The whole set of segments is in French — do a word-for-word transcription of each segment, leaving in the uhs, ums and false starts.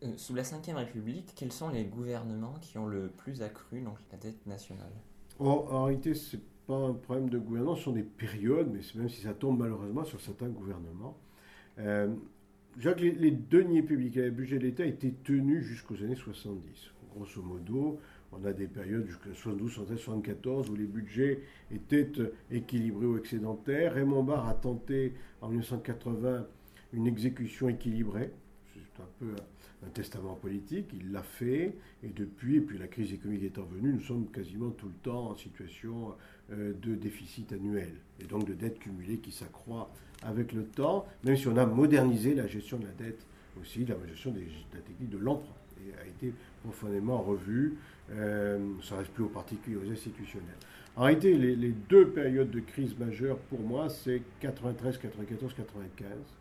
Euh, Sous la Cinquième République, quels sont les gouvernements qui ont le plus accru donc, la dette nationale? En, en réalité, ce n'est pas un problème de gouvernement, ce sont des périodes, mais même si ça tombe malheureusement sur certains gouvernements. Euh, je dirais que les, les deniers publics et le budget de l'État étaient tenus jusqu'aux années soixante-dix. Grosso modo, on a des périodes jusqu'à soixante-douze, soixante-treize, soixante-quatorze où les budgets étaient équilibrés ou excédentaires. Raymond Barre a tenté en mille neuf cent quatre-vingts une exécution équilibrée. C'est un peu un testament politique, il l'a fait, et depuis, et puis la crise économique étant venue, nous sommes quasiment tout le temps en situation euh, de déficit annuel, et donc de dette cumulée qui s'accroît avec le temps, même si on a modernisé la gestion de la dette aussi, la gestion des, de la technique de l'emprunt, et a été profondément revue, euh, ça ne reste plus aux particuliers, aux institutionnels. En réalité, les, les deux périodes de crise majeure, pour moi, c'est quatre-vingt-treize, quatre-vingt-quatorze, quatre-vingt-quinze,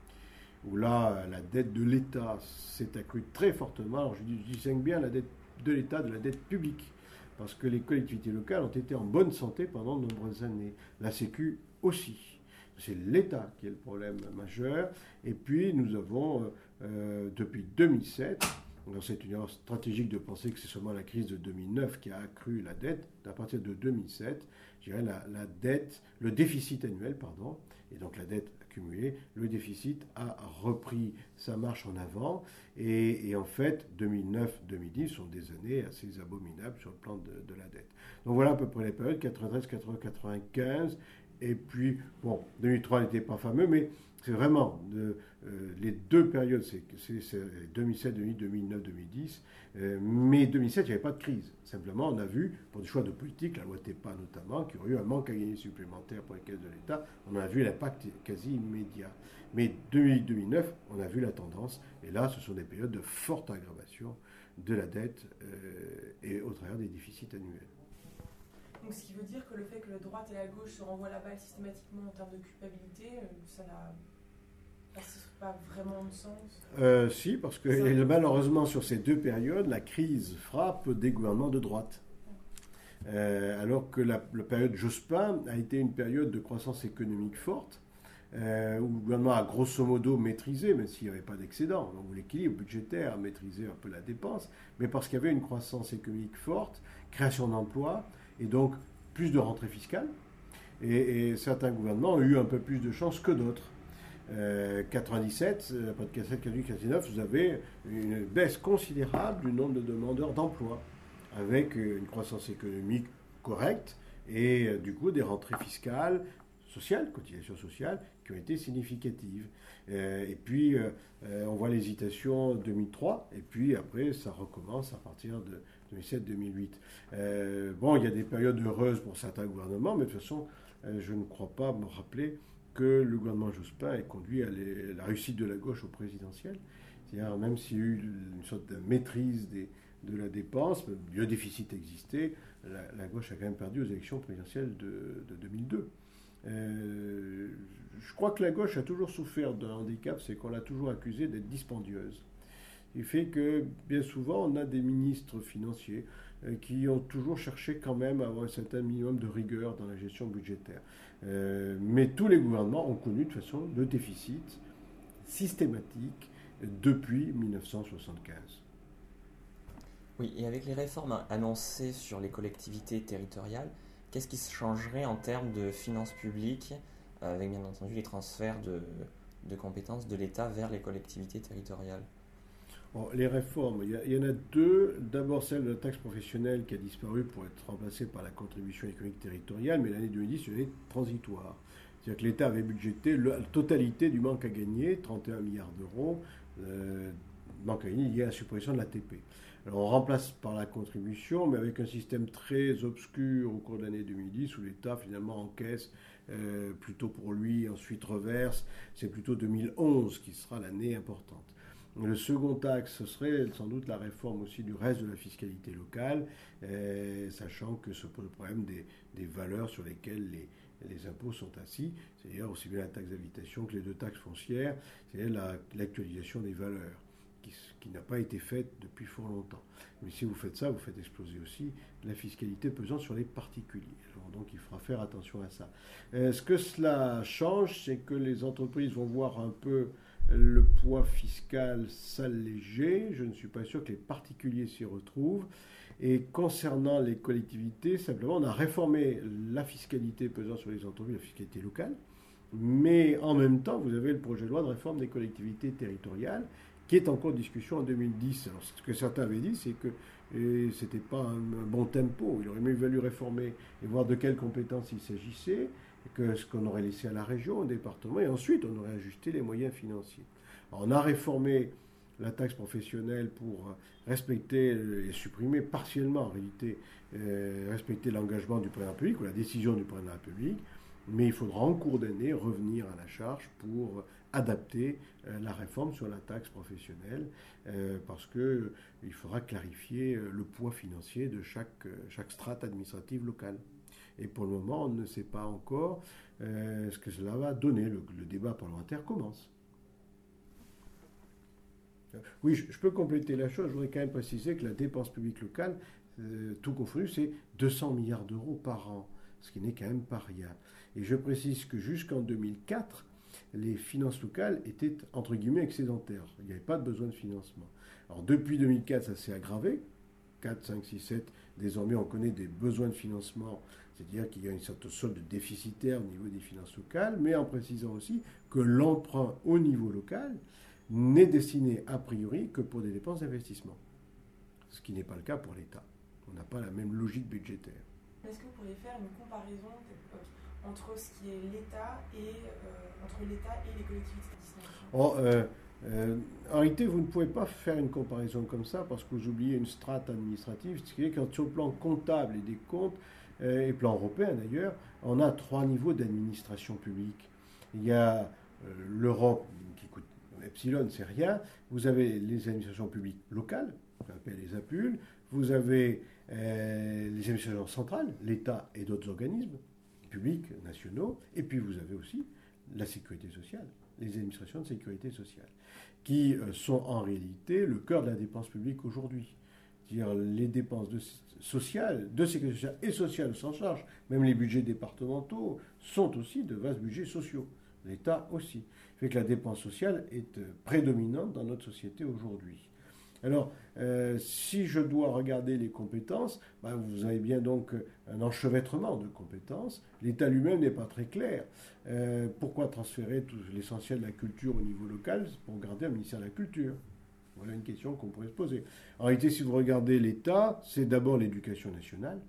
où là, la dette de l'État s'est accrue très fortement. Alors, je distingue bien la dette de l'État de la dette publique, parce que les collectivités locales ont été en bonne santé pendant de nombreuses années. La Sécu aussi. C'est l'État qui est le problème majeur. Et puis, nous avons, euh, depuis deux mille sept, donc c'est une erreur stratégique de penser que c'est seulement la crise de deux mille neuf qui a accru la dette. À partir de deux mille sept, je dirais la, la dette, le déficit annuel, pardon, et donc la dette accumulée, le déficit a repris sa marche en avant. Et, et en fait, deux mille neuf deux mille dix sont des années assez abominables sur le plan de, de la dette. Donc voilà à peu près les périodes, quatre-vingt-treize, quatre-vingts, quatre-vingt-quinze. Et puis, bon, deux mille trois n'était pas fameux, mais c'est vraiment de, euh, les deux périodes, c'est, c'est, c'est deux mille sept, deux mille huit, deux mille neuf, deux mille dix. Euh, mais deux mille sept, il n'y avait pas de crise. Simplement, on a vu, pour des choix de politique, la loi TEPA notamment, qu'il y aurait eu un manque à gagner supplémentaire pour les caisses de l'État. On a vu l'impact quasi immédiat. Mais deux mille huit, deux mille neuf, on a vu la tendance. Et là, ce sont des périodes de forte aggravation de la dette euh, et au travers des déficits annuels. Donc, ce qui veut dire que le fait que la droite et la gauche se renvoient la balle systématiquement en termes de culpabilité, ça n'a pas vraiment de sens. Euh, si, parce que ça... malheureusement, sur ces deux périodes, la crise frappe des gouvernements de droite. Euh, alors que la, la période Jospin a été une période de croissance économique forte, euh, où le gouvernement a grosso modo maîtrisé, même s'il n'y avait pas d'excédent, donc l'équilibre budgétaire a maîtrisé un peu la dépense, mais parce qu'il y avait une croissance économique forte, création d'emplois, et donc plus de rentrées fiscales. Et, et certains gouvernements ont eu un peu plus de chance que d'autres. Euh, quatre-vingt-dix-sept, après quatre-vingt-dix-sept, quatre-vingt-huit, quatre-vingt-dix-neuf, vous avez une baisse considérable du nombre de demandeurs d'emploi, avec une croissance économique correcte et euh, du coup des rentrées fiscales, sociales, cotisations sociales, qui ont été significatives. Euh, et puis, euh, on voit l'hésitation deux mille trois, et puis après, ça recommence à partir de deux mille sept deux mille huit. Euh, bon, il y a des périodes heureuses pour certains gouvernements, mais de toute façon, euh, je ne crois pas me rappeler que le gouvernement Jospin ait conduit à les, la réussite de la gauche au présidentiel. C'est-à-dire, même s'il y a eu une sorte de maîtrise des, de la dépense, le déficit existait, la, la gauche a quand même perdu aux élections présidentielles de, de deux mille deux. Euh, je crois que la gauche a toujours souffert d'un handicap, c'est qu'on l'a toujours accusée d'être dispendieuse. Il fait que bien souvent on a des ministres financiers euh, qui ont toujours cherché quand même à avoir un certain minimum de rigueur dans la gestion budgétaire. Euh, mais tous les gouvernements ont connu de toute façon le déficit systématique depuis mille neuf cent soixante-quinze. Oui, et avec les réformes annoncées sur les collectivités territoriales, qu'est-ce qui se changerait en termes de finances publiques, avec bien entendu les transferts de, de compétences de l'État vers les collectivités territoriales? Bon, les réformes, il y, a, il y en a deux. D'abord celle de la taxe professionnelle qui a disparu pour être remplacée par la contribution économique territoriale, mais l'année deux mille dix, c'est une année transitoire. C'est-à-dire que l'État avait budgété la totalité du manque à gagner, trente et un milliards d'euros, euh, manque à gagner lié à la suppression de l'A T P. Alors on remplace par la contribution, mais avec un système très obscur au cours de l'année deux mille dix, où l'État finalement encaisse euh, plutôt pour lui, ensuite reverse. C'est plutôt deux mille onze qui sera l'année importante. Le second axe, ce serait sans doute la réforme aussi du reste de la fiscalité locale, euh, sachant que se pose le problème des, des valeurs sur lesquelles les, les impôts sont assis, c'est-à-dire aussi bien la taxe d'habitation que les deux taxes foncières, c'est-à-dire la, l'actualisation des valeurs, qui, qui n'a pas été faite depuis fort longtemps. Mais si vous faites ça, vous faites exploser aussi la fiscalité pesant sur les particuliers. Alors, donc il faudra faire attention à ça. Euh, ce que cela change, c'est que les entreprises vont voir un peu le poids fiscal s'alléger. Je ne suis pas sûr que les particuliers s'y retrouvent. Et concernant les collectivités, simplement, on a réformé la fiscalité pesant sur les entreprises, la fiscalité locale. Mais en même temps, vous avez le projet de loi de réforme des collectivités territoriales qui est en cours de discussion en deux mille dix. Alors, ce que certains avaient dit, c'est que ce n'était pas un, un bon tempo. Il aurait mieux valu réformer et voir de quelles compétences il s'agissait, que ce qu'on aurait laissé à la région, au département, et ensuite on aurait ajusté les moyens financiers. Alors, on a réformé la taxe professionnelle pour respecter et supprimer partiellement, en réalité, euh, respecter l'engagement du président de la République ou la décision du président de la République. Mais il faudra en cours d'année revenir à la charge pour adapter euh, la réforme sur la taxe professionnelle euh, parce qu'il euh, faudra clarifier euh, le poids financier de chaque, euh, chaque strate administrative locale. Et pour le moment, on ne sait pas encore euh, ce que cela va donner. Le, le débat parlementaire commence. Oui, je, je peux compléter la chose. Je voudrais quand même préciser que la dépense publique locale, euh, tout confondu, c'est deux cents milliards d'euros par an, ce qui n'est quand même pas rien. Et je précise que jusqu'en deux mille quatre, les finances locales étaient, entre guillemets, excédentaires. Il n'y avait pas de besoin de financement. Alors depuis deux mille quatre, ça s'est aggravé. quatre, cinq, six, sept, désormais on connaît des besoins de financement, c'est-à-dire qu'il y a une sorte de solde déficitaire au niveau des finances locales, mais en précisant aussi que l'emprunt au niveau local n'est destiné a priori que pour des dépenses d'investissement. Ce qui n'est pas le cas pour l'État. On n'a pas la même logique budgétaire. Est-ce que vous pourriez faire une comparaison entre ce qui est l'État et, euh, entre l'État et les collectivités territoriales? Oh, euh, euh, en réalité, vous ne pouvez pas faire une comparaison comme ça parce que vous oubliez une strate administrative. Ce qui est que sur le plan comptable et des comptes, euh, et plan européen d'ailleurs, on a trois niveaux d'administration publique. Il y a euh, l'Europe qui coûte epsilon, c'est rien. Vous avez les administrations publiques locales, qu'on appelle les A P U L. Vous avez euh, les administrations centrales, l'État et d'autres organismes publics, nationaux. Et puis vous avez aussi la sécurité sociale, les administrations de sécurité sociale, qui euh, sont en réalité le cœur de la dépense publique aujourd'hui. C'est-à-dire les dépenses de, sociales, de sécurité sociale et sociale s'en charge. Même les budgets départementaux sont aussi de vastes budgets sociaux. L'État aussi. Fait que la dépense sociale est euh, prédominante dans notre société aujourd'hui. Alors, euh, si je dois regarder les compétences, ben vous avez bien donc un enchevêtrement de compétences. L'État lui-même n'est pas très clair. Euh, pourquoi transférer tout l'essentiel de la culture au niveau local pour garder un ministère de la Culture? Voilà une question qu'on pourrait se poser. En réalité, si vous regardez l'État, c'est d'abord l'éducation nationale,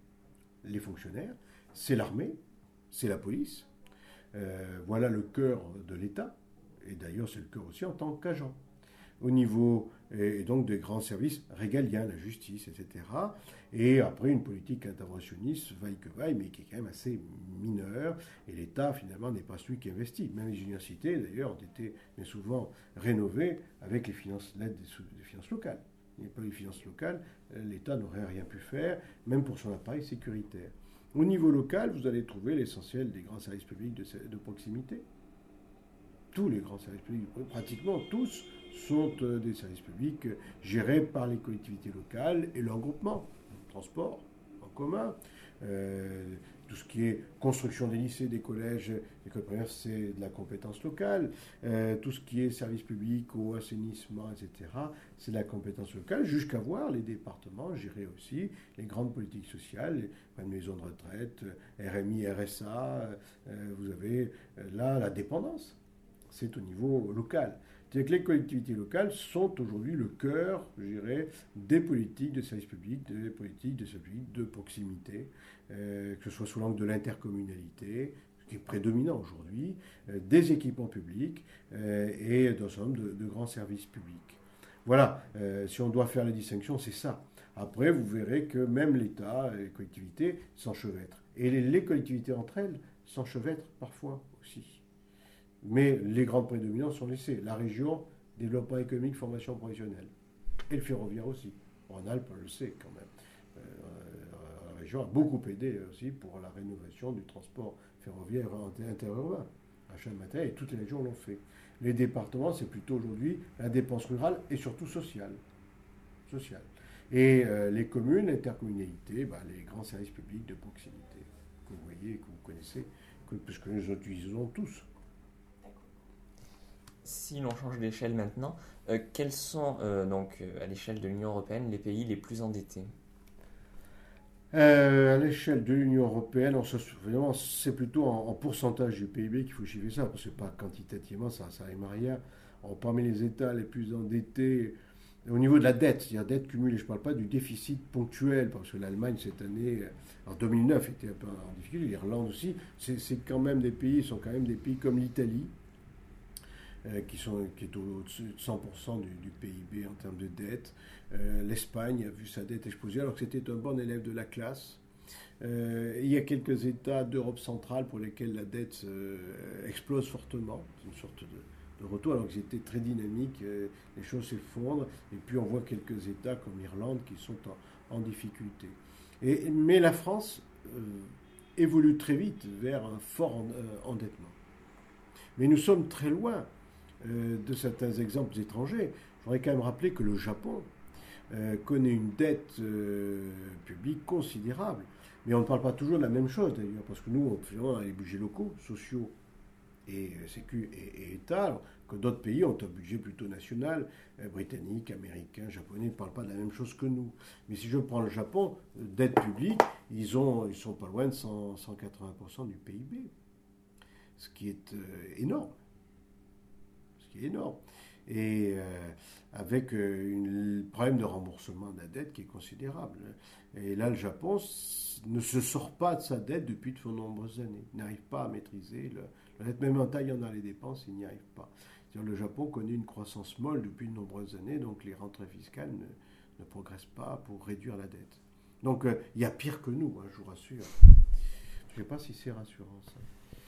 les fonctionnaires, c'est l'armée, c'est la police. Euh, voilà le cœur de l'État. Et d'ailleurs, c'est le cœur aussi en tant qu'agent. Au niveau, et donc des grands services régaliens, la justice, et cetera. Et après, une politique interventionniste, vaille que vaille, mais qui est quand même assez mineure. Et l'État, finalement, n'est pas celui qui investit. Même les universités, d'ailleurs, ont été bien souvent rénovées avec les finances, l'aide des, des finances locales. Il n'y a pas eu de finances locales, l'État n'aurait rien pu faire, même pour son appareil sécuritaire. Au niveau local, vous allez trouver l'essentiel des grands services publics de, de proximité. Tous les grands services publics, pratiquement tous, sont des services publics gérés par les collectivités locales et leurs groupements. Transport en commun, euh, tout ce qui est construction des lycées, des collèges, des écoles primaires, c'est de la compétence locale. Euh, tout ce qui est services publics, eau, assainissement, et cetera, c'est de la compétence locale, jusqu'à voir les départements gérer aussi les grandes politiques sociales, les maisons de retraite, R M I, R S A, euh, vous avez là la dépendance. C'est au niveau local. C'est-à-dire que les collectivités locales sont aujourd'hui le cœur, je dirais, des politiques de services publics, des politiques de services publics de proximité, euh, que ce soit sous l'angle de l'intercommunalité, ce qui est prédominant aujourd'hui, euh, des équipements publics euh, et d'un certain nombre de, de grands services publics. Voilà, euh, si on doit faire la distinction, c'est ça. Après, vous verrez que même l'État et les collectivités s'enchevêtrent. Et les, les collectivités entre elles s'enchevêtrent parfois aussi. Mais les grandes prédominances sont laissées. La région, développement économique, formation professionnelle. Et le ferroviaire aussi. En Alpes, on le sait quand même. Euh, la région a beaucoup aidé aussi pour la rénovation du transport ferroviaire interurbain. Achat de matériel, et toutes les régions l'ont fait. Les départements, c'est plutôt aujourd'hui la dépense rurale et surtout sociale. sociale. Et euh, les communes, intercommunalités, bah, les grands services publics de proximité que vous voyez et que vous connaissez, que, puisque nous utilisons tous. Si l'on change d'échelle maintenant, euh, quels sont, euh, donc, euh, à l'échelle de l'Union européenne, les pays les plus endettés? Euh, à l'échelle de l'Union européenne, on se, vraiment, c'est plutôt en, en pourcentage du P I B qu'il faut chiffrer ça, parce que pas quantitativement, ça ça rime à rien. On, parmi les États les plus endettés, au niveau de la dette, c'est-à-dire dette cumulée, je ne parle pas du déficit ponctuel, parce que l'Allemagne, cette année, en deux mille neuf, était un peu en difficulté, l'Irlande aussi, c'est, c'est quand même des pays, sont quand même des pays comme l'Italie, euh, qui, sont, qui est au-dessus de cent pour cent du, du P I B en termes de dette. Euh, L'Espagne a vu sa dette exploser alors que c'était un bon élève de la classe. Euh, il y a quelques États d'Europe centrale pour lesquels la dette euh, explose fortement. C'est une sorte de, de retour alors qu'ils étaient très dynamiques. Euh, les choses s'effondrent. Et puis on voit quelques États comme l'Irlande qui sont en, en difficulté. Et, mais la France euh, évolue très vite vers un fort en, euh, endettement. Mais nous sommes très loin euh, de certains exemples étrangers. Je voudrais quand même rappeler que le Japon Euh, connaît une dette euh, publique considérable. Mais on ne parle pas toujours de la même chose d'ailleurs, parce que nous, on fait les budgets locaux, sociaux et euh, Sécu et, et État, alors que d'autres pays ont un budget plutôt national, euh, britannique, américain, japonais, ne parlent pas de la même chose que nous. Mais si je prends le Japon, euh, dette publique, ils ont, ils sont pas loin de cent, cent quatre-vingts pour cent du P I B, ce qui est euh, énorme. Ce qui est énorme. Et euh, avec euh, un problème de remboursement de la dette qui est considérable. Et là, le Japon ne se sort pas de sa dette depuis de nombreuses années. Il n'arrive pas à maîtriser le, la dette, même en taillant dans les dépenses, il n'y arrive pas. C'est-à-dire, le Japon connaît une croissance molle depuis de nombreuses années, donc les rentrées fiscales ne, ne progressent pas pour réduire la dette. Donc euh, il y a pire que nous, hein, je vous rassure. Je ne sais pas si c'est rassurant, ça.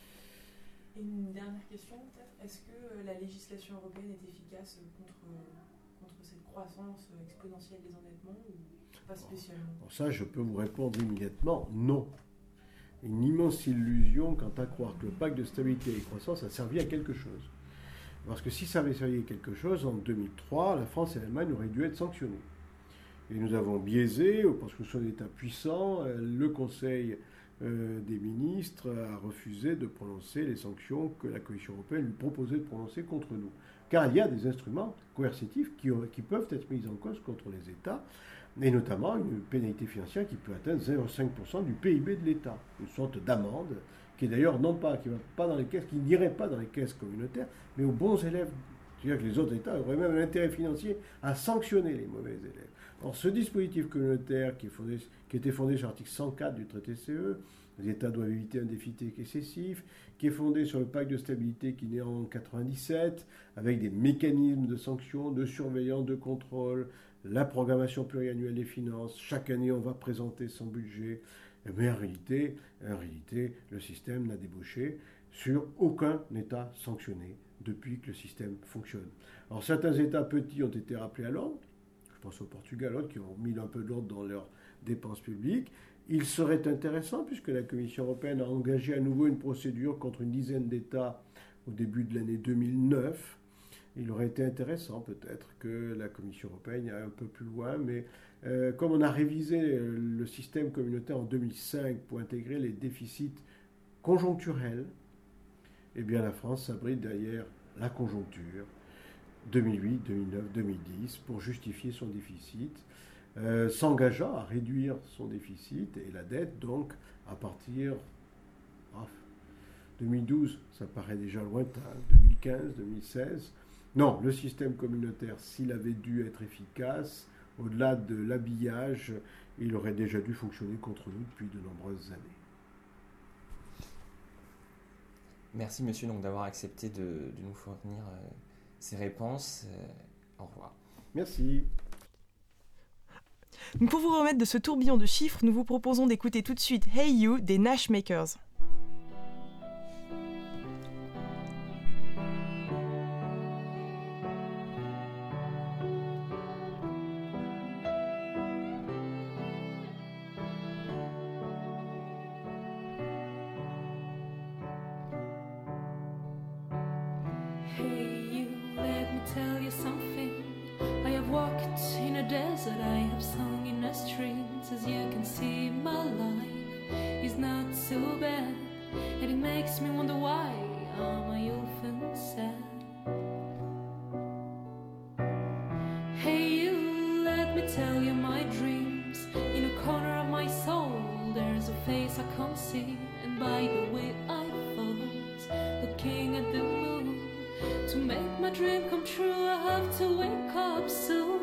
Et une dernière question, peut-être. Est-ce que la législation européenne est efficace contre, contre cette croissance exponentielle des endettements ou pas spécialement? Bon, ça, je peux vous répondre immédiatement, non. Une immense illusion quant à croire que le pacte de stabilité et de croissance a servi à quelque chose. Parce que si ça avait servi à quelque chose, en deux mille trois, la France et l'Allemagne auraient dû être sanctionnées. Et nous avons biaisé, parce que ce sont des États puissants, le Conseil Euh, des ministres a refusé de prononcer les sanctions que la Commission européenne lui proposait de prononcer contre nous. Car il y a des instruments coercitifs qui, qui peuvent être mis en cause contre les États, et notamment une pénalité financière qui peut atteindre zéro virgule cinq pour cent du P I B de l'État. Une sorte d'amende qui est d'ailleurs non pas, qui va pas dans les caisses, qui n'irait pas dans les caisses communautaires, mais aux bons élèves. C'est-à-dire que les autres États auraient même un intérêt financier à sanctionner les mauvais élèves. Or, ce dispositif communautaire qui, est fondé, qui était fondé sur l'article cent quatre du traité C E, les États doivent éviter un déficit excessif, qui est fondé sur le pacte de stabilité qui est né en quatre-vingt-dix-sept, avec des mécanismes de sanctions, de surveillance, de contrôle, la programmation pluriannuelle des finances. Chaque année, on va présenter son budget. Mais en réalité, en réalité, le système n'a débouché sur aucun État sanctionné depuis que le système fonctionne. Alors, certains États petits ont été rappelés à l'ordre. Je pense au Portugal, qui ont mis un peu d'ordre dans leurs dépenses publiques. Il serait intéressant, puisque la Commission européenne a engagé à nouveau une procédure contre une dizaine d'États au début de l'année deux mille neuf, il aurait été intéressant peut-être que la Commission européenne aille un peu plus loin, mais euh, comme on a révisé le système communautaire en deux mille cinq pour intégrer les déficits conjoncturels, eh bien la France s'abrite derrière la conjoncture deux mille huit, deux mille neuf, deux mille dix pour justifier son déficit, euh, s'engageant à réduire son déficit et la dette, donc à partir ah, deux mille douze, ça paraît déjà lointain, deux mille quinze, deux mille seize. Non, le système communautaire, s'il avait dû être efficace, au-delà de l'habillage, il aurait déjà dû fonctionner contre nous depuis de nombreuses années. Merci monsieur donc d'avoir accepté de, de nous fournir euh, ces réponses. Euh, au revoir. Merci. Pour vous remettre de ce tourbillon de chiffres, nous vous proposons d'écouter tout de suite Hey You des Nash Makers. Hey me tell you something. I have walked in a desert, I have sung in the streets. As you can see, my life is not so bad, and it makes me wonder why am I often sad. Hey you, let me tell you my dreams. In a corner of my soul there's a face I can't see, and by the way I thought, looking at the moon, to make my dream come true I have to wake up soon.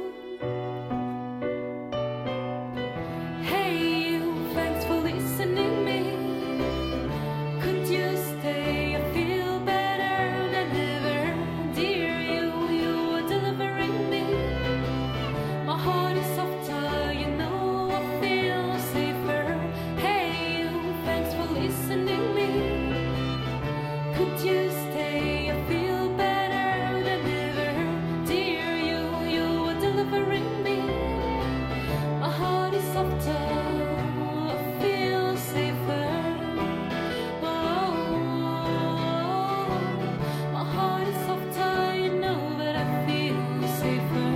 Hey you, thanks for listening me. Could you stay? I feel better than ever. Dear you, you are delivering me. My heart is softer, you know I feel safer. Hey you, thanks for listening me. Could you stay? I feel better than ever. Dear you, you are delivering me. My heart is softer, I feel safer. Oh, my heart is softer, you know that I feel safer.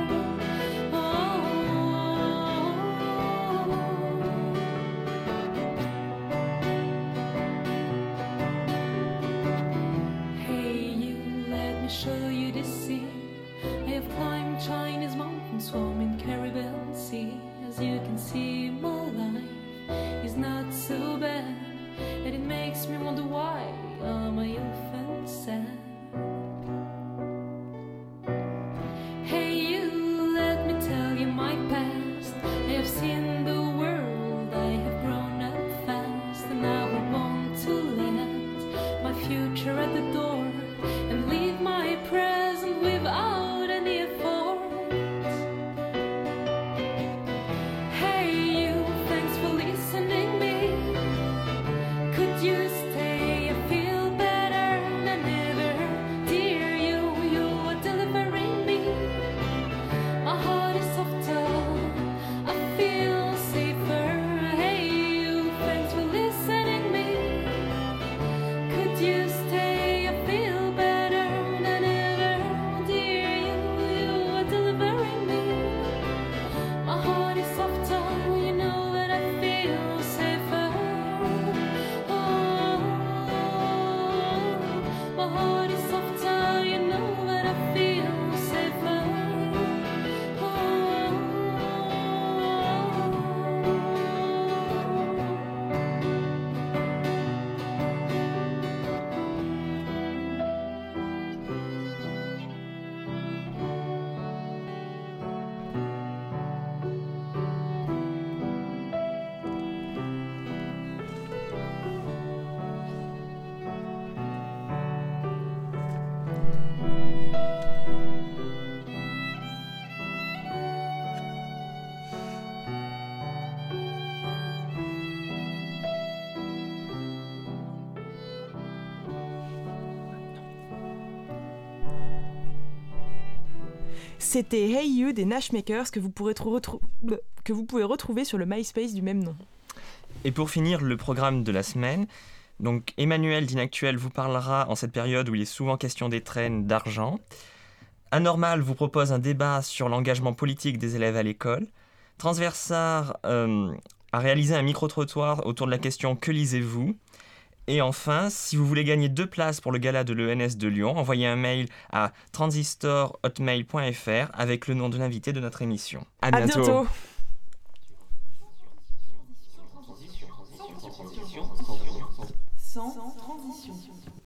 Hey you, let me show you this scene. I have climbed Chinese mountains, swum in Caribbean Sea. As you can see, my life is not so bad, and it makes me wonder why am I often sad. Hey you, let me tell you my past. I have seen the world, I have grown up fast, and now I want to land my future at the door and leave my present without any effort. Hey you, thanks for listening me. Could you stay? I feel better than ever. Dear you, you are delivering me. My heart is softer, I feel safer. Hey you, thanks for listening me. Could you stay? I feel better than ever. Dear you, you are delivering me. My heart is softer, you know that I feel safer. Oh, my heart is softer, you know that I feel safer. C'était Hey You des Nashmakers que vous, pourrez trou- retrou- que vous pouvez retrouver sur le MySpace du même nom. Et pour finir le programme de la semaine, donc Emmanuel d'Inactuel vous parlera en cette période où il est souvent question des traînes d'argent. Anormal vous propose un débat sur l'engagement politique des élèves à l'école. Transversar euh, a réalisé un micro-trottoir autour de la question « Que lisez-vous ?» Et enfin, si vous voulez gagner deux places pour le gala de l'E N S de Lyon, envoyez un mail à transistor hotmail point f r avec le nom de l'invité de notre émission. À, À bientôt.